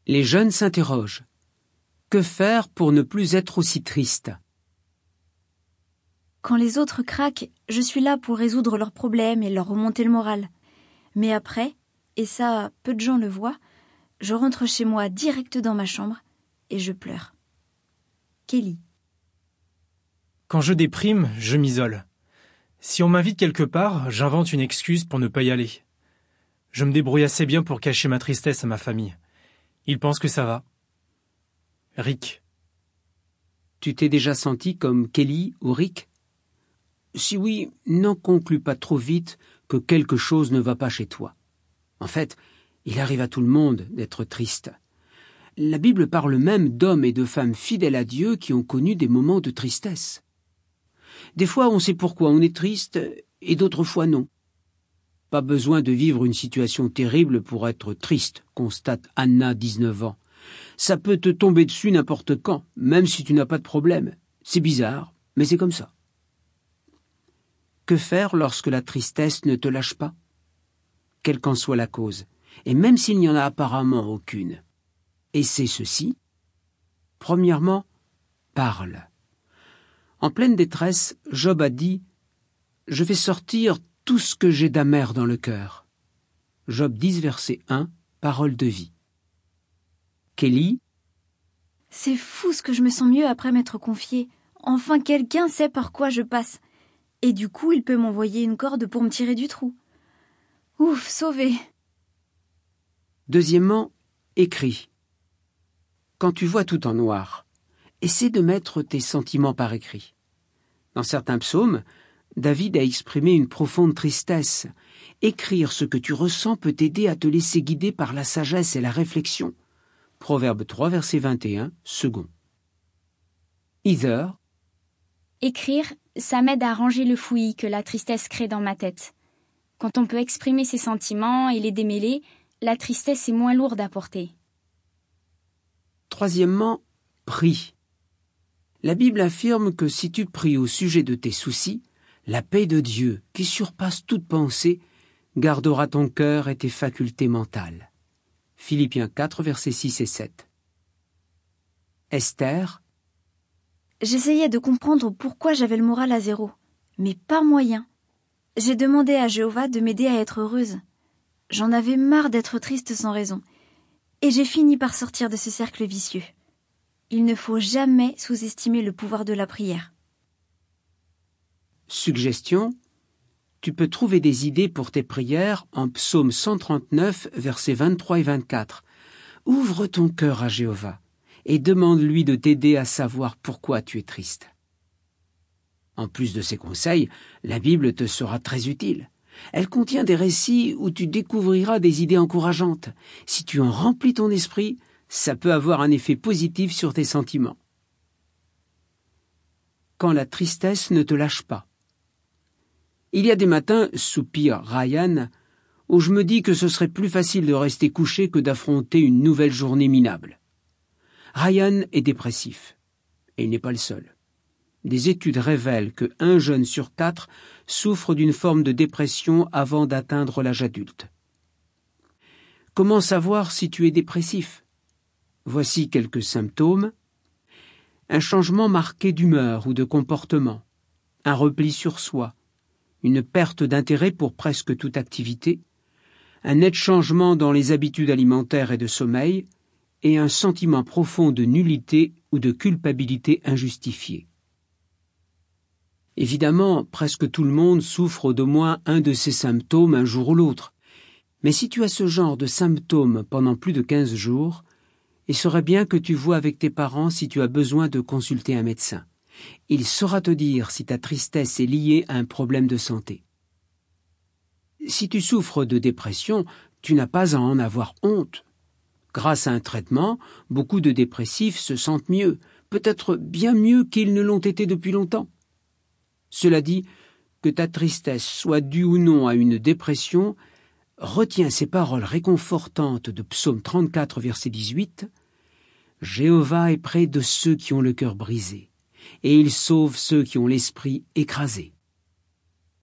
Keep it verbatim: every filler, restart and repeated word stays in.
Les jeunes s'interrogent. Que faire pour ne plus être aussi triste? Quand les autres craquent, je suis là pour résoudre leurs problèmes et leur remonter le moral. Mais après, et ça, peu de gens le voient, je rentre chez moi direct dans ma chambre et je pleure. Kelly. Quand je déprime, je m'isole. Si on m'invite quelque part, j'invente une excuse pour ne pas y aller. Je me débrouille assez bien pour cacher ma tristesse à ma famille. Ils pensent que ça va. Rick. Tu t'es déjà senti comme Kelly ou Rick? Si oui, n'en conclus pas trop vite que quelque chose ne va pas chez toi. En fait, il arrive à tout le monde d'être triste. La Bible parle même d'hommes et de femmes fidèles à Dieu qui ont connu des moments de tristesse. Des fois, on sait pourquoi on est triste et d'autres fois non. Pas besoin de vivre une situation terrible pour être triste, constate Anna, dix-neuf ans. Ça peut te tomber dessus n'importe quand, même si tu n'as pas de problème. C'est bizarre, mais c'est comme ça. Que faire lorsque la tristesse ne te lâche pas? Quelle qu'en soit la cause, et même s'il n'y en a apparemment aucune. Et c'est ceci. Premièrement, parle. En pleine détresse, Job a dit « Je vais sortir tout ce que j'ai d'amer dans le cœur. » Job dix, verset un, parole de vie. Kelly. C'est fou ce que je me sens mieux après m'être confiée. Enfin, quelqu'un sait par quoi je passe. Et du coup, il peut m'envoyer une corde pour me tirer du trou. Ouf, sauvé. Deuxièmement, écris. Quand tu vois tout en noir, essaie de mettre tes sentiments par écrit. Dans certains psaumes, David a exprimé une profonde tristesse. Écrire ce que tu ressens peut t'aider à te laisser guider par la sagesse et la réflexion. Proverbe trois, verset vingt et un, second. Heather. Écrire, ça m'aide à ranger le fouillis que la tristesse crée dans ma tête. Quand on peut exprimer ses sentiments et les démêler, la tristesse est moins lourde à porter. Troisièmement, prie. La Bible affirme que si tu pries au sujet de tes soucis, la paix de Dieu, qui surpasse toute pensée, gardera ton cœur et tes facultés mentales. Philippiens quatre, versets six et sept. Esther. J'essayais de comprendre pourquoi j'avais le moral à zéro, mais pas moyen. J'ai demandé à Jéhovah de m'aider à être heureuse. J'en avais marre d'être triste sans raison, et j'ai fini par sortir de ce cercle vicieux. Il ne faut jamais sous-estimer le pouvoir de la prière. Suggestion. Tu peux trouver des idées pour tes prières en psaume cent trente-neuf, versets vingt-trois et vingt-quatre. Ouvre ton cœur à Jéhovah et demande-lui de t'aider à savoir pourquoi tu es triste. En plus de ces conseils, la Bible te sera très utile. Elle contient des récits où tu découvriras des idées encourageantes. Si tu en remplis ton esprit, ça peut avoir un effet positif sur tes sentiments. Quand la tristesse ne te lâche pas. Il y a des matins, soupire Ryan, où je me dis que ce serait plus facile de rester couché que d'affronter une nouvelle journée minable. Ryan est dépressif, et il n'est pas le seul. Des études révèlent que un jeune sur quatre souffre d'une forme de dépression avant d'atteindre l'âge adulte. Comment savoir si tu es dépressif? Voici quelques symptômes. Un changement marqué d'humeur ou de comportement, un repli sur soi, une perte d'intérêt pour presque toute activité, un net changement dans les habitudes alimentaires et de sommeil, et un sentiment profond de nullité ou de culpabilité injustifiée. Évidemment, presque tout le monde souffre d'au moins un de ces symptômes un jour ou l'autre. Mais si tu as ce genre de symptômes pendant plus de quinze jours, il serait bien que tu vois avec tes parents si tu as besoin de consulter un médecin. Il saura te dire si ta tristesse est liée à un problème de santé. Si tu souffres de dépression, tu n'as pas à en avoir honte. Grâce à un traitement, beaucoup de dépressifs se sentent mieux, peut-être bien mieux qu'ils ne l'ont été depuis longtemps. Cela dit, que ta tristesse soit due ou non à une dépression, retiens ces paroles réconfortantes de Psaume trente-quatre, verset dix-huit. « Jéhovah est près de ceux qui ont le cœur brisé, et il sauve ceux qui ont l'esprit écrasé. »